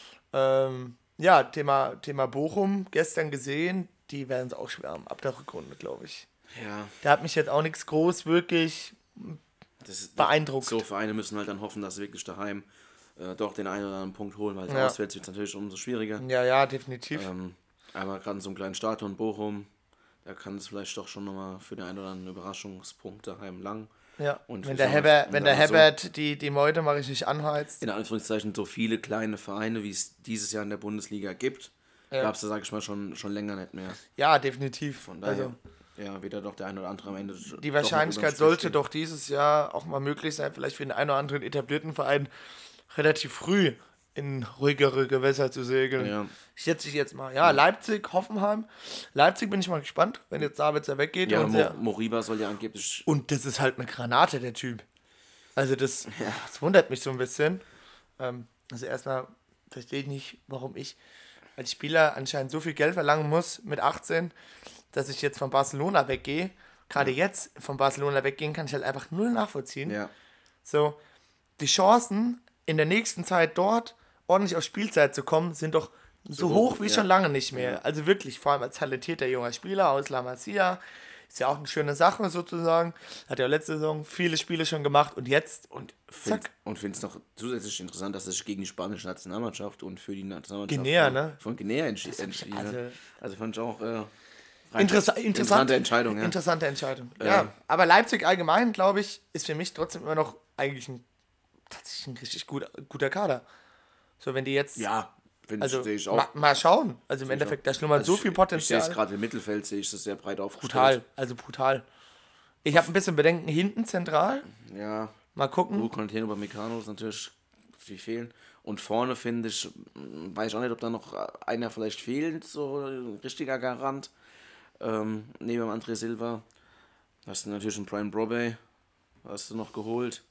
A: Ja, Thema Bochum, gestern gesehen, die werden es auch schwärmen, ab der Rückrunde, glaube ich.
B: Ja,
A: Da hat mich jetzt auch nichts groß wirklich
B: das ist
A: beeindruckt.
B: So Vereine müssen halt dann hoffen, dass sie wirklich daheim doch den einen oder anderen Punkt holen, weil
A: Ja.
B: auswärts wird es natürlich umso schwieriger.
A: Ja, definitiv.
B: Aber gerade in so einem kleinen Stadion Bochum, da kann es vielleicht doch schon nochmal für den einen oder anderen Überraschungspunkt daheim lang.
A: Ja,
B: und
A: wenn
B: für
A: der
B: so-
A: Herbert,
B: und
A: wenn der
B: dann so-
A: Herbert die Meute mal richtig anheizt.
B: In Anführungszeichen so viele kleine Vereine, wie es dieses Jahr in der Bundesliga gibt, gab es da, sage ich mal, schon länger nicht mehr.
A: Ja, definitiv.
B: Von daher,
A: Also,
B: ja, wird da doch der eine oder andere am Ende.
A: die Wahrscheinlichkeit sollte doch dieses Jahr auch mal möglich sein, vielleicht für den einen oder anderen etablierten Verein relativ früh in ruhigere Gewässer zu segeln.
B: Ja.
A: Schätze ich jetzt mal. Ja, Leipzig, Hoffenheim. Leipzig bin ich mal gespannt, wenn jetzt Sabitzer weggeht.
B: Ja,
A: und,
B: Moriba soll ja angeblich.
A: und das ist halt eine Granate, der Typ. Also das wundert mich so ein bisschen. Also erstmal verstehe ich nicht, warum ich als Spieler anscheinend so viel Geld verlangen muss mit 18, dass ich jetzt von Barcelona weggehe. Gerade jetzt von Barcelona weggehen kann ich halt einfach null nachvollziehen.
B: Ja.
A: So, die Chancen in der nächsten Zeit dort ordentlich auf Spielzeit zu kommen, sind doch so hoch wie
B: ja.
A: schon lange nicht mehr. Also wirklich, vor allem als talentierter junger Spieler aus La Masia. Ist ja auch eine schöne Sache sozusagen. Hat ja letzte Saison viele Spiele schon gemacht und jetzt zack.
B: Und finde es noch zusätzlich interessant, dass er sich gegen die spanische Nationalmannschaft und für die Nationalmannschaft
A: Guinea, ne?
B: von Guinea entschieden hat. Also fand ich auch
A: Interessante
B: Entscheidung. Ja.
A: Interessante Entscheidung. Ja, aber Leipzig allgemein, glaube ich, ist für mich trotzdem immer noch eigentlich tatsächlich ein richtig guter Kader. So, wenn die jetzt.
B: Ja,
A: Also,
B: sehe ich auch.
A: mal schauen. Also, im Endeffekt, da schlummert so viel
B: Ich sehe
A: Potenzial.
B: es gerade im Mittelfeld, sehe ich das sehr breit aufgestellt.
A: Brutal, also brutal. Ich habe ein bisschen Bedenken hinten zentral.
B: Ja,
A: Mal gucken.
B: Container bei Meccano ist natürlich viel fehlen. Und vorne finde ich, weiß ich auch nicht, ob da noch einer vielleicht fehlt, so ein richtiger Garant. Neben dem André Silva. Hast du natürlich einen Brian Brobey, hast du noch geholt.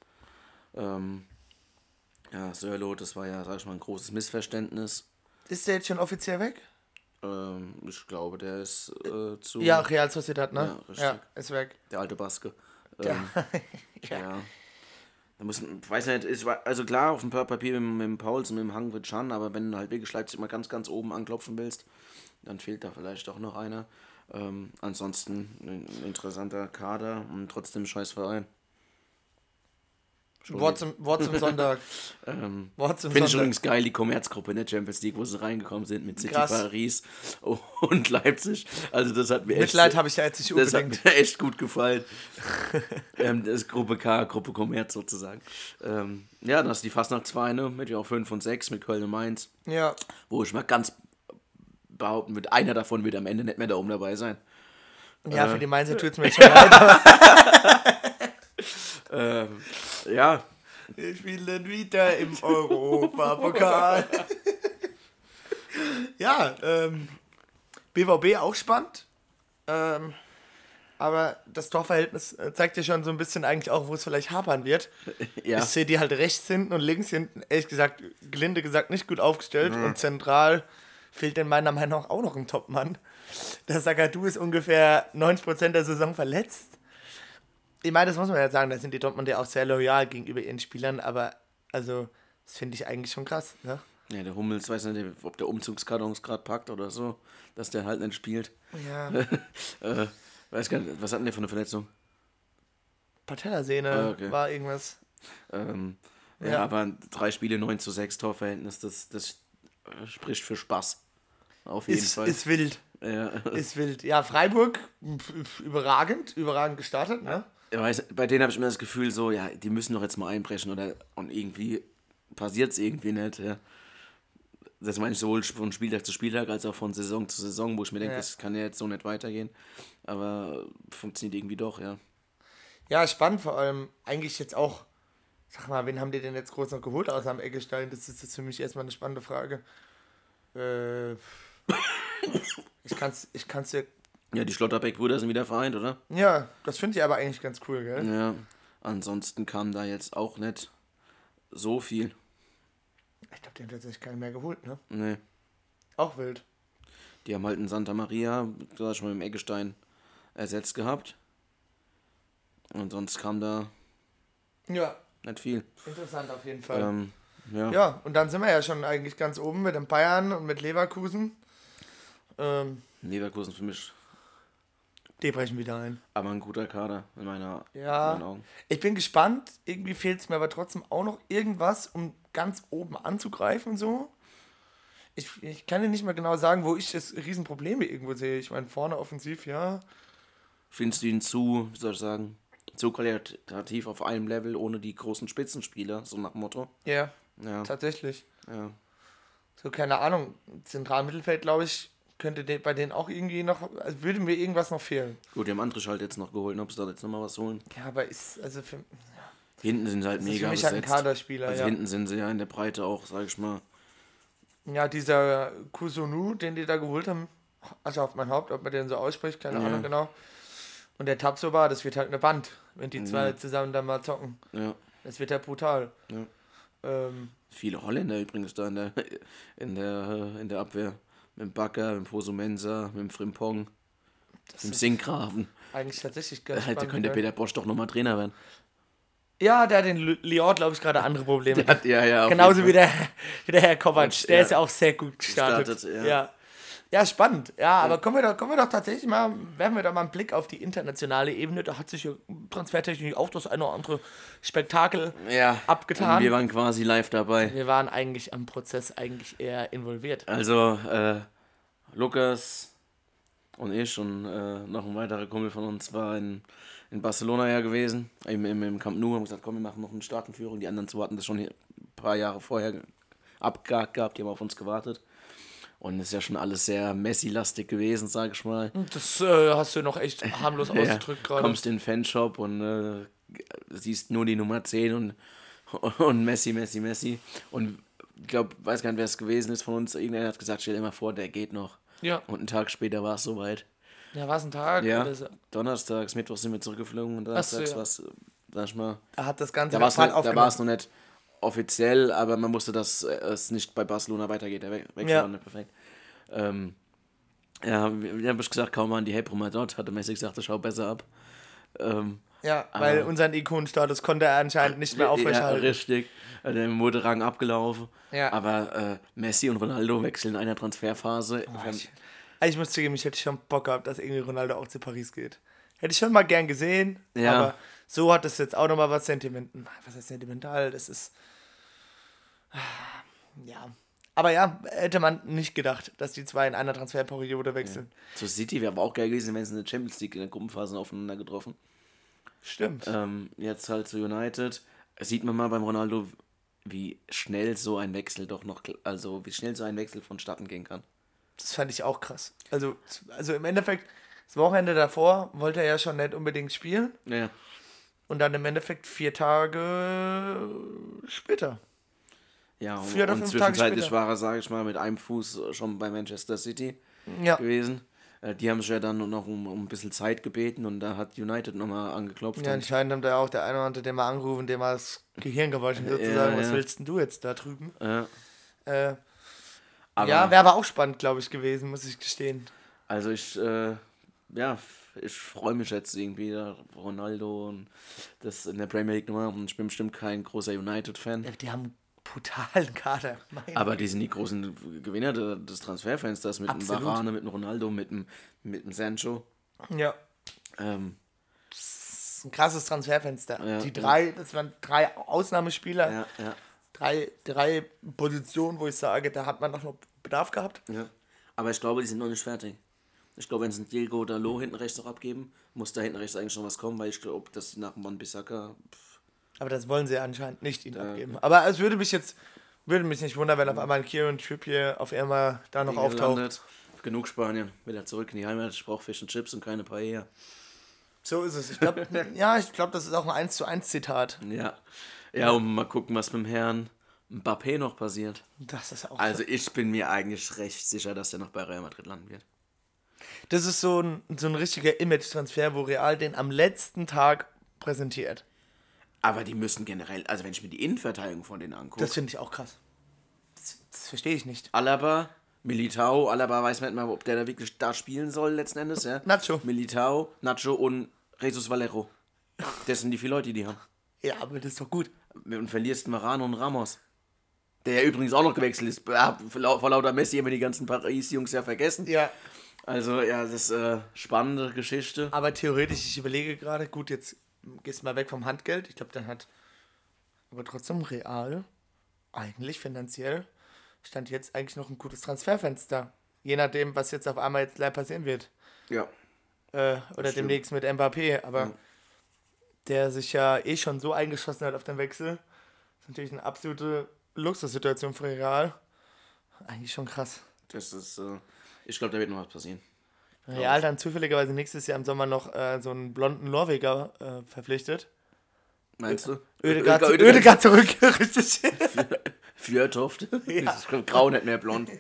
B: Ja, Sörloth, das war ja, sag ich mal, ein großes Missverständnis.
A: Ist der jetzt schon offiziell weg?
B: Ich glaube, der ist zu.
A: Ja, Real Sociedad, ne?
B: Ja, richtig.
A: Ja, ist weg.
B: Der alte Baske.
A: Ja.
B: Ja. weiß nicht, also klar, auf dem Papier mit dem Pauls und mit dem Hangwit schon, aber wenn du halt wirklich Leipzig mal ganz, ganz oben anklopfen willst, dann fehlt da vielleicht doch noch einer. Ansonsten ein interessanter Kader und trotzdem scheiß Verein.
A: Wort zum Sonntag. Wort zum
B: Finde ich
A: Sonntag.
B: übrigens geil, die Commerzgruppe in der Champions League, wo sie reingekommen sind mit City,
A: Krass.
B: Paris und Leipzig. Also das hat mir
A: Mitleid habe ich ja jetzt nicht
B: das hat
A: unbedingt.
B: mir echt gut gefallen. Das ist Gruppe K, Gruppe Commerz sozusagen. Ja, dann hast du die Fastnachtsvereine mit ja 5 und 6 mit Köln und Mainz,
A: Ja.
B: wo ich mal ganz behaupten würde, einer davon wird am Ende nicht mehr da oben dabei sein.
A: Ja, für die Mainzer tut es mir schon leid.
B: Ja,
A: Wir spielen wieder im Europapokal. Ja, BVB auch spannend. Aber das Torverhältnis zeigt ja schon so ein bisschen eigentlich auch, wo es vielleicht hapern wird.
B: ja.
A: Ich sehe die halt rechts hinten und links hinten, ehrlich gesagt, gelinde gesagt, nicht gut aufgestellt. Und zentral fehlt in meiner Meinung nach auch noch ein Topmann. Der Zagadou ist ungefähr 90% der Saison verletzt. Ich meine, das muss man ja sagen, da sind die Dortmund ja auch sehr loyal gegenüber ihren Spielern, aber also, das finde ich eigentlich schon krass. Ne?
B: Ja, der Hummels, weiß nicht, ob der Umzugskartons gerade packt oder so, dass der halt nicht spielt.
A: Ja,
B: Weiß gar nicht, was hat denn der für eine Verletzung?
A: Patellasehne
B: Okay.
A: war irgendwas.
B: Ja, aber 3 Spiele, 9:6 Torverhältnis, das spricht für Spaß. Auf jeden Fall.
A: Ist wild.
B: Ja.
A: Ist wild. Ja, Freiburg, überragend gestartet, ne?
B: Ich weiß, bei denen habe ich immer das Gefühl so, ja, die müssen doch jetzt mal einbrechen und irgendwie passiert es irgendwie nicht. Ja. Das meine ich sowohl von Spieltag zu Spieltag als auch von Saison zu Saison, wo ich mir denke,
A: Ja.
B: das kann ja jetzt so nicht weitergehen. Aber funktioniert irgendwie doch, ja.
A: Ja, spannend vor allem. Eigentlich jetzt auch, sag mal, wen haben die denn jetzt groß noch geholt aus am Eggestein? Das ist jetzt für mich erstmal eine spannende Frage. Ich kann's dir.
B: Ja, die Schlotterbeck-Brüder sind wieder vereint, oder?
A: Ja, das finde ich aber eigentlich ganz cool, gell?
B: Ja. Ansonsten kam da jetzt auch nicht so viel.
A: Ich glaube, die haben tatsächlich keinen mehr geholt, ne?
B: Nee.
A: Auch wild.
B: Die haben halt in Santa Maria, sag ich mal, im Eggestein ersetzt gehabt. Und sonst kam da
A: Ja,
B: nicht viel.
A: interessant auf jeden Fall.
B: Ja.
A: Ja, und dann sind wir ja schon eigentlich ganz oben mit den Bayern und mit Leverkusen.
B: Leverkusen für mich
A: Die brechen wieder ein.
B: aber ein guter Kader in meinen
A: Ja,
B: Augen.
A: ich bin gespannt. Irgendwie fehlt es mir aber trotzdem auch noch irgendwas, um ganz oben anzugreifen und so. Ich kann dir nicht mal genau sagen, wo ich das Riesenprobleme irgendwo sehe. Ich meine, vorne offensiv, ja.
B: Findest du ihn zu, wie soll ich sagen, zu qualitativ auf einem Level ohne die großen Spitzenspieler, so nach dem Motto?
A: Ja,
B: Ja,
A: tatsächlich.
B: ja.
A: So, keine Ahnung. Zentralmittelfeld, glaube ich, könnte bei denen auch irgendwie noch, also würde mir irgendwas noch fehlen.
B: Gut, die haben Andrich halt jetzt noch geholt, ob sie da jetzt nochmal was holen.
A: Ja, aber ist, also für,
B: Hinten sind sie halt
A: das ist
B: mega
A: für mich halt ein
B: besetzt.
A: Kaderspieler,
B: Also
A: ja.
B: hinten sind sie ja in der Breite auch, sag ich mal.
A: Ja, dieser Kusunu, den die da geholt haben, also auf mein Haupt, ob man den so ausspricht, keine
B: Ja.
A: Ahnung genau. Und der Tabsoba, das wird halt eine Band, wenn die zwei zusammen da mal zocken.
B: Ja.
A: Das wird halt brutal.
B: Ja.
A: Ähm,
B: Viele Holländer übrigens da in der Abwehr. Mit dem Bakker, mit dem Fosumensa, mit dem Frimpong, mit dem Sinkgraven.
A: eigentlich tatsächlich ganz
B: Da
A: spannend.
B: könnte der
A: ja.
B: Peter Bosch doch nochmal Trainer werden.
A: Ja, der hat in Lyon, glaube ich, gerade andere Probleme.
B: Ja, auf
A: Genauso
B: jeden
A: wie
B: Fall.
A: der Herr Kovac. Der
B: Ja.
A: ist ja auch sehr gut gestartet.
B: Ja.
A: Ja, spannend. Ja, aber kommen wir doch tatsächlich mal, werfen wir doch mal einen Blick auf die internationale Ebene. Da hat sich ja transfertechnisch auch das eine oder andere Spektakel
B: Ja,
A: abgetan.
B: und wir waren quasi live dabei.
A: Wir waren eigentlich am Prozess eigentlich eher involviert.
B: Also, Lukas und ich und noch ein weiterer Kumpel von uns war in Barcelona ja gewesen, im Camp Nou, haben gesagt, komm, wir machen noch eine Startenführung. Die anderen zwei hatten das schon ein paar Jahre vorher abgehakt gehabt, die haben auf uns gewartet. Und es ist ja schon alles sehr Messi-lastig gewesen, sag ich mal.
A: Das hast du noch echt harmlos ausgedrückt gerade.
B: Kommst in den Fanshop und siehst nur die Nummer 10 und Messi. Und ich glaube, weiß gar nicht, wer es gewesen ist von uns. Irgendwer hat gesagt, stell dir mal vor, der geht noch.
A: Ja.
B: Und einen Tag später war es soweit.
A: Ja, war es ein Tag?
B: Ja,
A: Oder so?
B: donnerstags, mittwochs sind wir zurückgeflogen und donnerstags
A: ja.
B: war es, sag ich mal,
A: Da hat das Ganze
B: da war es
A: Fall
B: noch nicht offiziell, aber man wusste, dass es nicht bei Barcelona weitergeht. Der Wechsel
A: Ja.
B: war nicht perfekt. Ja, wir haben gesagt, kaum waren die Hebräer mal dort, hatte Messi gesagt, das schaut besser ab.
A: Ja, weil unseren Ikonenstatus konnte er anscheinend nicht mehr aufrechterhalten.
B: Ja, richtig. Der wurde Rang abgelaufen.
A: Ja.
B: Aber Messi und Ronaldo wechseln in einer Transferphase.
A: Ich muss zugeben, ich hätte schon Bock gehabt, dass irgendwie Ronaldo auch zu Paris geht. Hätte ich schon mal gern gesehen,
B: Ja.
A: aber so hat es jetzt auch nochmal was sentimental. Was heißt sentimental? Das ist. Ja. Aber ja, hätte man nicht gedacht, dass die zwei in einer Transferperiode wechseln.
B: Zu City wäre aber auch geil gewesen, wenn sie in der Champions League in der Gruppenphase aufeinander getroffen.
A: Stimmt.
B: Jetzt halt zu United. Sieht man mal beim Ronaldo, wie schnell so ein Wechsel wie schnell so ein Wechsel vonstatten gehen kann.
A: Das fand ich auch krass. Also im Endeffekt, das Wochenende davor wollte er ja schon nicht unbedingt spielen.
B: Ja.
A: Und dann im Endeffekt 4 Tage später.
B: Ja, und
A: 4 oder 5 Tage
B: zwischenzeitlich
A: später.
B: war er, sage ich mal, mit einem Fuß schon bei Manchester City
A: Ja.
B: gewesen. Die haben sich ja dann noch um ein bisschen Zeit gebeten und da hat United nochmal angeklopft.
A: Ja,
B: und
A: anscheinend haben da auch der eine oder andere, den mal angerufen, dem mal das Gehirn gewaschen sozusagen. Was willst denn du jetzt da drüben?
B: Ja.
A: Ja, wäre aber auch spannend, glaube ich, gewesen, muss ich gestehen.
B: Also ich freue mich jetzt irgendwie, Ronaldo und das in der Premier League nochmal. Und ich bin bestimmt kein großer United-Fan.
A: Die haben einen brutalen Kader.
B: Aber die sind die großen Gewinner des Transferfensters mit dem
A: Absolut.
B: Varane, mit dem Ronaldo, mit dem Sancho.
A: Ja,
B: Ähm,
A: das ist ein krasses Transferfenster.
B: Ja,
A: Das waren 3 Ausnahmespieler.
B: ja.
A: Drei Positionen, wo ich sage, da hat man noch Bedarf gehabt.
B: Ja. Aber ich glaube, die sind noch nicht fertig. Ich glaube, wenn sie einen Diego Dalot hinten rechts noch abgeben, muss da hinten rechts eigentlich schon was kommen, weil ich glaube, dass die nach dem Wan-Bissaka.
A: Aber das wollen sie anscheinend nicht ihn abgeben. Aber es würde mich nicht wundern, wenn auf einmal ein Kieran Trippier auf einmal da noch auftaucht.
B: Genug Spanien. Wieder zurück in die Heimat. Ich brauche Fish and Chips und keine Paella.
A: So ist es. Ich glaube, das ist auch ein 1:1 Zitat.
B: Ja. Ja, und mal gucken, was mit dem Herrn Mbappé noch passiert.
A: Das ist auch
B: Also ich bin mir eigentlich recht sicher, dass er noch bei Real Madrid landen wird.
A: Das ist so ein richtiger Image-Transfer, wo Real den am letzten Tag präsentiert.
B: Aber die müssen generell, also wenn ich mir die Innenverteidigung von denen angucke.
A: Das finde ich auch krass. Das verstehe ich nicht.
B: Alaba, Militao, Alaba weiß man nicht mal, ob der da wirklich da spielen soll letzten Endes, ja.
A: Nacho.
B: Militao, Nacho und Jesus Valero. Das sind die 4 Leute, die haben.
A: Ja, aber das ist doch gut.
B: Und verlierst Marano und Ramos. Der ja übrigens auch noch gewechselt ist. Vor lauter Messi haben wir die ganzen Paris-Jungs ja vergessen.
A: Ja.
B: Also, ja, das ist spannende Geschichte.
A: Aber theoretisch, ich überlege gerade, gut, jetzt gehst du mal weg vom Handgeld. Ich glaube, dann hat aber trotzdem Real eigentlich finanziell stand jetzt eigentlich noch ein gutes Transferfenster. Je nachdem, was jetzt auf einmal jetzt gleich passieren wird.
B: Ja.
A: Oder demnächst mit Mbappé. Aber der sich ja eh schon so eingeschossen hat auf den Wechsel. Das ist natürlich eine absolute Luxussituation für Real. Eigentlich schon krass.
B: Das ist, ich glaube, da wird noch was passieren.
A: Real dann zufälligerweise nächstes Jahr im Sommer noch so einen blonden Norweger verpflichtet.
B: Meinst du?
A: Ødegaard zurück, richtig.
B: Fjørtoft.
A: Ja.
B: Grau, nicht mehr blond.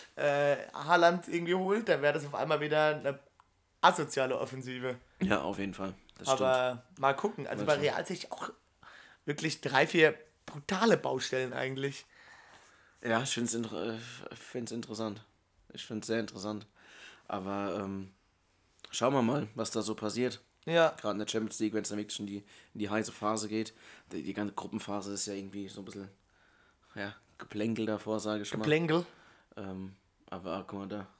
A: Haaland irgendwie holt, dann wäre das auf einmal wieder eine asoziale Offensive.
B: Ja, auf jeden Fall. Das
A: Aber mal gucken. Also bei Real sehe ich auch wirklich 3, 4 brutale Baustellen eigentlich.
B: Ja, ich finde es interessant. Ich finde es sehr interessant. Aber schauen wir mal, was da so passiert.
A: Ja.
B: Gerade in der Champions League, wenn es dann wirklich in die heiße Phase geht. Die ganze Gruppenphase ist ja irgendwie so ein bisschen Geplänkel davor, sage ich mal.
A: Geplänkel.
B: Aber guck mal da.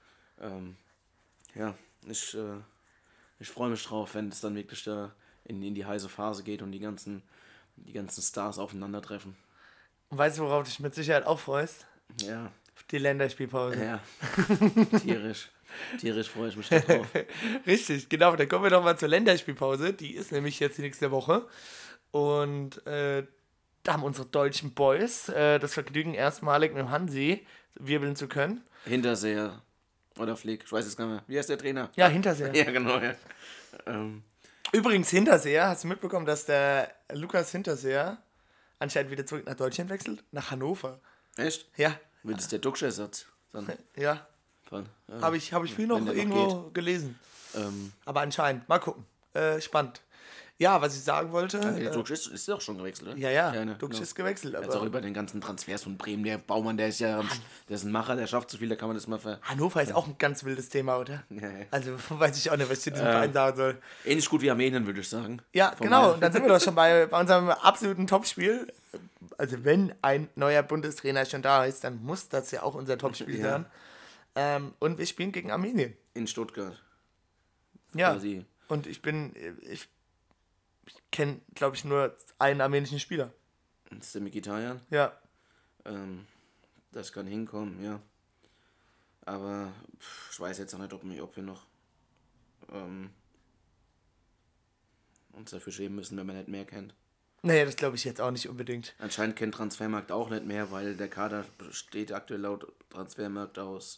B: Ich freue mich drauf, wenn es dann wirklich da in die heiße Phase geht und die ganzen Stars aufeinandertreffen.
A: Und weißt du, worauf du dich mit Sicherheit auch freust?
B: Ja.
A: Auf die Länderspielpause.
B: Ja. Tierisch freue ich mich da drauf.
A: Richtig, genau. Dann kommen wir doch mal zur Länderspielpause. Die ist nämlich jetzt die nächste Woche. Und da haben unsere deutschen Boys das Vergnügen, erstmalig mit dem Hansi wirbeln zu können.
B: Hinterseher oder Flick, ich weiß es gar nicht mehr. Wie heißt der Trainer?
A: Ja, Hinterseher.
B: Ja, genau, ja.
A: Übrigens, Hinterseher, hast du mitbekommen, dass der Lukas Hinterseher anscheinend wieder zurück nach Deutschland wechselt? Nach Hannover.
B: Echt?
A: Ja.
B: Wird es der Duxch-Ersatz?
A: Ja. Habe ich viel noch irgendwo gelesen. Aber anscheinend, mal gucken. Spannend. Ja, was ich sagen wollte.
B: Duxch ist doch schon gewechselt, oder?
A: Ja,
B: ne,
A: Duxch
B: genau.
A: ist gewechselt.
B: Jetzt auch über den ganzen Transfers von Bremen. Der Baumann, der ist ja der ist ein Macher, der schafft so viel, da kann man das mal
A: Hannover ist auch ein ganz wildes Thema, oder?
B: Ja.
A: Also weiß ich auch nicht, was ich zu diesem Verein sagen soll.
B: Ähnlich gut wie Armenien, würde ich sagen.
A: Ja,
B: Von
A: genau.
B: daher-
A: Und dann sind wir doch schon bei unserem absoluten Topspiel. Also wenn ein neuer Bundestrainer schon da ist, dann muss das ja auch unser Topspiel
B: Ja.
A: sein. Und wir spielen gegen Armenien.
B: In Stuttgart.
A: Ja.
B: Quasi.
A: Und ich kenne, glaube ich, nur einen armenischen Spieler.
B: Das ist der Mkhitaryan.
A: Ja.
B: Das kann hinkommen, ja. Aber ich weiß jetzt auch nicht, ob wir noch uns dafür schämen müssen, wenn man nicht mehr kennt.
A: Naja, das glaube ich jetzt auch nicht unbedingt.
B: Anscheinend kennt Transfermarkt auch nicht mehr, weil der Kader besteht aktuell laut Transfermarkt aus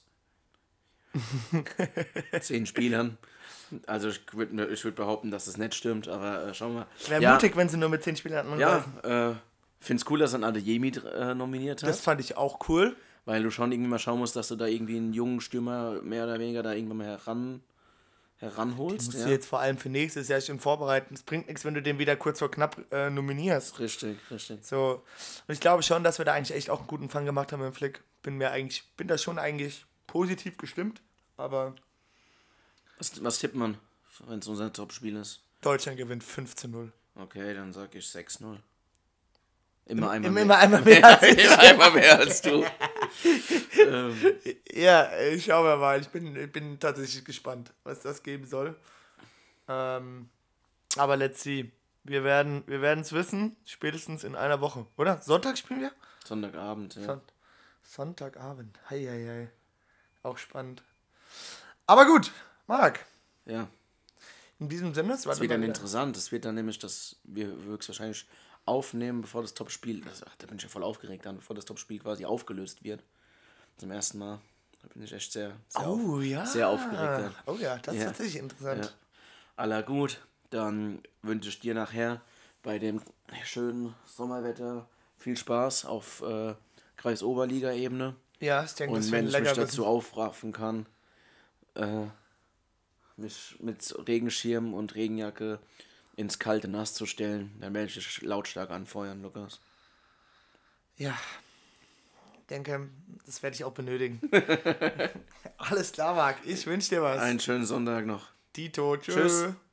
B: 10 Spielern. Also ich würd behaupten, dass das nicht stimmt, aber schauen wir mal.
A: Wäre mutig, wenn sie nur mit 10 Spielern anreisen.
B: Ja, finde es cool, dass er Adeyemi nominiert hat.
A: Das fand ich auch cool.
B: Weil du schon irgendwie mal schauen musst, dass du da irgendwie einen jungen Stürmer mehr oder weniger da irgendwann mal heranholst.
A: Musst du jetzt vor allem für nächstes Jahr schon vorbereiten. Es bringt nichts, wenn du den wieder kurz vor knapp nominierst.
B: Richtig.
A: So. Und ich glaube schon, dass wir da eigentlich echt auch einen guten Fang gemacht haben im Flick. Bin da schon eigentlich positiv gestimmt, aber
B: Was tippt man, wenn es unser Top-Spiel ist?
A: Deutschland gewinnt 5:0.
B: Okay, dann sag ich 6-0. Immer einmal
A: Immer einmal mehr als ich.
B: Immer einmal mehr als du.
A: Ja, schauen wir mal. Ich bin tatsächlich gespannt, was das geben soll. Aber let's see. Wir werden es wissen, spätestens in einer Woche, oder? Sonntag spielen wir?
B: Sonntagabend, ja.
A: Sonntagabend. Hei. Auch spannend. Aber gut, Marc.
B: Ja.
A: In diesem Sinne,
B: Das wird dann interessant. Das wird dann nämlich, dass wir höchstwahrscheinlich aufnehmen, bevor das Top-Spiel, da bin ich ja voll aufgeregt dann, bevor das Top-Spiel quasi aufgelöst wird. Zum ersten Mal. Da bin ich echt sehr aufgeregt. Dann.
A: Oh ja, das ist tatsächlich interessant.
B: Ja. Aller gut, dann wünsche ich dir nachher bei dem schönen Sommerwetter viel Spaß auf Kreisoberliga-Ebene.
A: Ja, ich denke, das
B: Und
A: wird
B: wenn ich mich
A: lecker
B: dazu aufraffen kann, mich mit Regenschirm und Regenjacke ins kalte Nass zu stellen, dann werde ich dich lautstark anfeuern, Lukas.
A: Ja, denke, das werde ich auch benötigen. Alles klar, Marc. Ich wünsche dir was.
B: Einen schönen Sonntag noch.
A: Dito,
B: Tschüss.